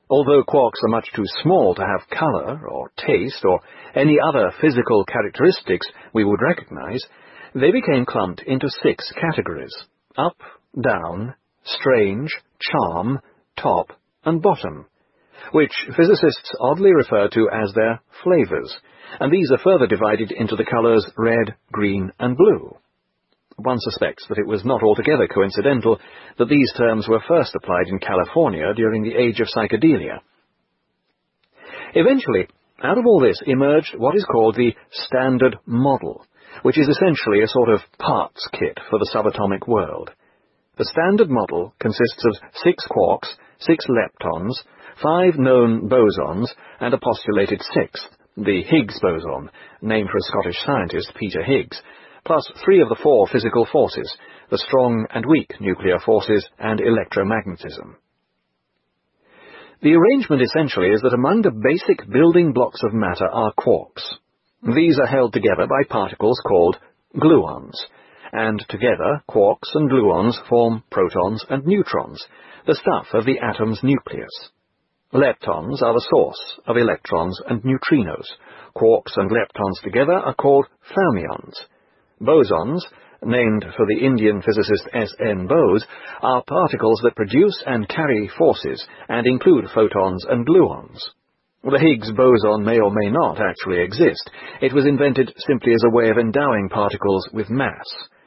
Although quarks are much too small to have color or taste or any other physical characteristics we would recognize, they became clumped into 6 categories: up, down, strange, charm, top, and bottom, which physicists oddly refer to as their flavors, and these are further divided into the colors red, green, and blue. One suspects that it was not altogether coincidental that these terms were first applied in California during the age of psychedelia. Eventually, out of all this emerged what is called the Standard Model, which is essentially a sort of parts kit for the subatomic world. The Standard Model consists of 6 quarks, 6 leptons, 5 known bosons, and a postulated 6th, the Higgs boson, named for a Scottish scientist, Peter Higgs, plus 3 of the 4 physical forces, the strong and weak nuclear forces and electromagnetism. The arrangement essentially is that among the basic building blocks of matter are quarks. These are held together by particles called gluons, and together quarks and gluons form protons and neutrons, the stuff of the atom's nucleus. Leptons are the source of electrons and neutrinos. Quarks and leptons together are called fermions. Bosons, named for the Indian physicist S. N. Bose, are particles that produce and carry forces and include photons and gluons. The Higgs boson may or may not actually exist. It was invented simply as a way of endowing particles with mass.